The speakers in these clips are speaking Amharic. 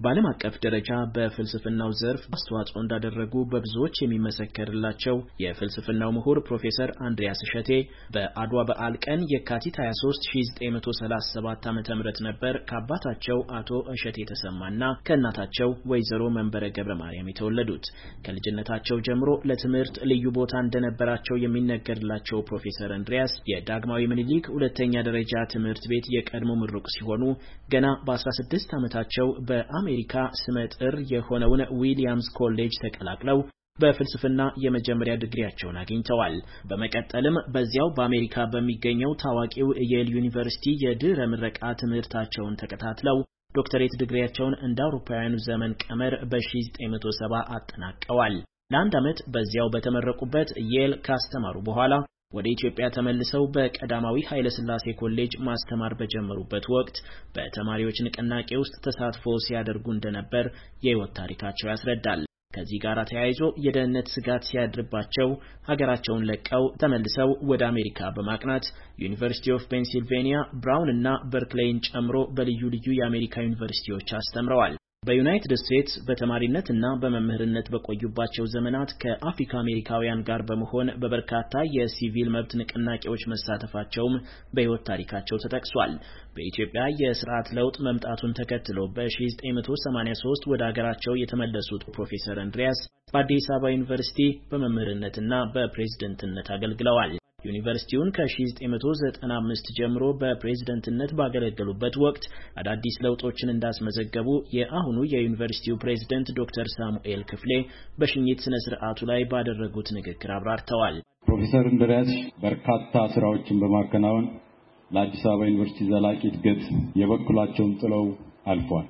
በዓለም አቀፍ ደረጃ በፍልስፍናው ዘርፍ አስተዋጽኦ እንዳደረጉ በብዙዎች የሚመሰከርላቸው የፍልስፍናው ምሁር ፕሮፌሰር አንድሪያስ እሸቴ በአድዋ በዓል ቀን የካቲት 23 1937 ዓ.ም ነበር ከአባታቸው አቶ እሸቴ ተሰማና ከእናታቸው ወይዘሮ መንበረ ገብረ ማርያም የተወለዱት። ከልጅነታቸው ጀምሮ ለትምህርት ልዩ ቦታ እንደነበራቸው የሚነገርላቸው ፕሮፌሰር አንድሪያስ የዳግማዊ ምኒልክ ሁለተኛ ደረጃ ትምህርት ቤት የቀድሞ ምሩቅ ሲሆኑ ገና በ16 ዓመታቸው በአሜሪካ ስመጥር የሆነውን ዊሊያምስ ኮሌጅ ተቀላቅለው በፍልስፍና የመጀመሪያ ዲግሪያቸውን አግኝተዋል። በመቀጠልም በዚያው በአሜሪካ በሚገኘው ታዋቂው የየል ዩኒቨርሲቲ የድህረ ምረቃ ትምህርታቸውን ተከታትለው ዶክተሬት ዲግሪያቸውን እንደ አውሮፓውያኑ ዘመን ቀመር በ1970 አጠናቀዋል። ለአንድ ዓመት በዚያው በተመረቁበት የል ካስተማሩ በኋላ ወደ ኢትዮጵያ ተመልሰው በቀዳማዊ ኃይለ ሥላሴ ኮሌጅ ማስተማር በጀመሩበት ወቅት በተማሪዎች ንቅናቄ ውስጥ ተሳትፎ ሲያደርጉ እንደነበር የህይወት ታሪካቸው ያስረዳል። ከዚህ ጋር ተያይዞ የደህንነት ስጋት ሲያድርባቸው ሀገራቸውን ለቀው ተመልሰው ወደ አሜሪካ በማቅናት ዩኒቨርሲቲ ኦፍ ፔንሲልቬኒያ፣ ብራውን እና በርክሌይን ጨምሮ በልዩ ልዩ የአሜሪካ ዩኒቨርሲቲዎች አስተምረዋል። በዩናይትድ ስቴትስ በተማሪነትና በመምህርነት በቆዩባቸው ዘመናት ከአፍሪካ አሜሪካውያን ጋር በመሆን በበርካታ የሲቪል መብት ንቅናቄዎች መሳተፋቸውም በህይወት ታሪካቸው ተጠቅሷል። በኢትዮጵያ የስርዓት ለውጥ መምጣቱን ተከትሎ በ1983 ወደ ሀገራቸው የተመለሱት ፕሮፌሰር አንድሪያስ በአዲስ አበባ ዩኒቨርሲቲ በመምህርነትና በፕሬዝደንትነት አገልግለዋል። ዩኒቨርሲቲውን ከ1995 ጀምሮ በፕሬዝደንትነት ባገለገሉበት ወቅት አዳዲስ ለውጦችን እንዳስመዘገቡ የአሁኑ የዩኒቨርሲቲው ፕሬዝደንት ዶክተር ሳሙኤል ክፍሌ በሽኝት ስነ ስርዓቱ ላይ ባደረጉት ንግግር አብራርተዋል። ፕሮፌሰር አንድሪያስ በርካታ ስራዎችን በማከናወን ለአዲስ አበባ ዩኒቨርሲቲ ዘላቂ እድገት የበኩላቸውን ጥለው አልፈዋል።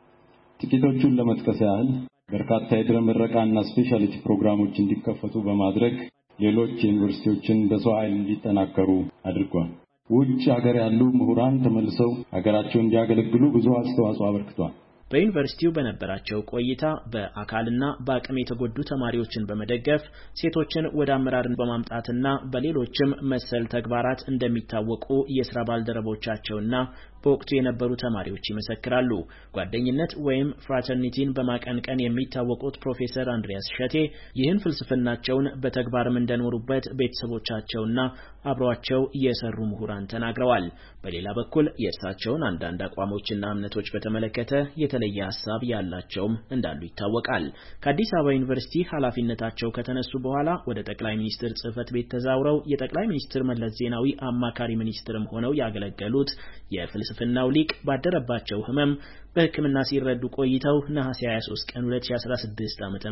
ጥቂቶቹን ለመጥቀስ ያህል በርካታ የድህረ ምረቃና ስፔሻሊቲ ፕሮግራሞች እንዲከፈቱ በማድረግ ሌሎች ዩኒቨርሲቲዎችን በሰው ኃይል እንዲጠናከሩ አድርጓል። ውጭ ሀገር ያሉ ምሁራን ተመልሰው ሀገራቸውን እንዲያገለግሉ ብዙ አስተዋጽኦ አበርክቷል። በዩኒቨርሲቲው በነበራቸው ቆይታ በአካልና በአቅም የተጎዱ ተማሪዎችን በመደገፍ ሴቶችን ወደ አመራር በማምጣትና በሌሎችም መሰል ተግባራት እንደሚታወቁ የሥራ ባልደረቦቻቸውና በወቅቱ የነበሩ ተማሪዎች ይመሰክራሉ። ጓደኝነት ወይም ፍራተርኒቲን በማቀንቀን የሚታወቁት ፕሮፌሰር አንድሪያስ እሸቴ ይህን ፍልስፍናቸውን በተግባርም እንደኖሩበት ቤተሰቦቻቸውና አብረዋቸው የሰሩ ምሁራን ተናግረዋል። በሌላ በኩል የእርሳቸውን አንዳንድ አቋሞችና እምነቶች በተመለከተ የተለየ ሐሳብ ያላቸውም እንዳሉ ይታወቃል። ከአዲስ አበባ ዩኒቨርሲቲ ኃላፊነታቸው ከተነሱ በኋላ ወደ ጠቅላይ ሚኒስትር ጽሕፈት ቤት ተዛውረው የጠቅላይ ሚኒስትር መለስ ዜናዊ አማካሪ ሚኒስትርም ሆነው ያገለገሉት የፍልስፍናው ሊቅ ባደረባቸው ህመም በሕክምና ሲረዱ ቆይተው ነሐሴ 23 ቀን 2016 ዓ.ም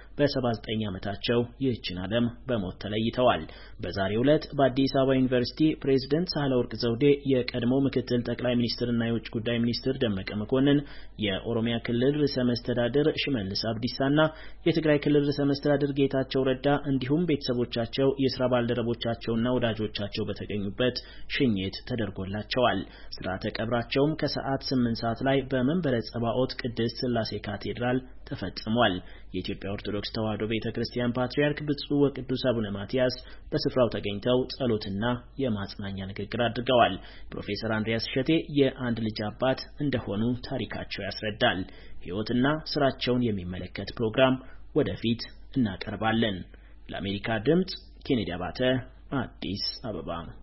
በ79 ዓመታቸው ይህችን ዓለም በሞት ተለይተዋል። በዛሬው ዕለት በአዲስ አበባ ዩኒቨርሲቲ ፕሬዝዳንት ሳህለወርቅ ዘውዴ፣ የቀድሞ ምክትል ጠቅላይ ሚኒስትርና የውጭ ጉዳይ ሚኒስትር ደመቀ መኮንን፣ የኦሮሚያ ክልል ርዕሰ መስተዳድር ሽመልስ አብዲሳና የትግራይ ክልል ርዕሰ መስተዳድር ጌታቸው ረዳ እንዲሁም ቤተሰቦቻቸው፣ የሥራ ባልደረቦቻቸውና ወዳጆቻቸው በተገኙበት ሽኝት ተደርጎላቸዋል። ሥርዓተ ቀብራቸውም ከሰዓት 8 ሰዓት ላይ በመንበረ ጸባኦት ቅድስት ሥላሴ ካቴድራል ተፈጽሟል። የኢትዮጵያ ኦርቶዶክስ ተዋሕዶ ቤተክርስቲያን ፓትርያርክ ብፁዕ ወቅዱስ አቡነ ማትያስ በስፍራው ተገኝተው ጸሎትና የማጽናኛ ንግግር አድርገዋል። ፕሮፌሰር አንድሪያስ እሸቴ የአንድ ልጅ አባት እንደሆኑ ታሪካቸው ያስረዳል። ሕይወትና ስራቸውን የሚመለከት ፕሮግራም ወደፊት እናቀርባለን። ለአሜሪካ ድምጽ ኬኔዲ አባተ፣ አዲስ አበባ።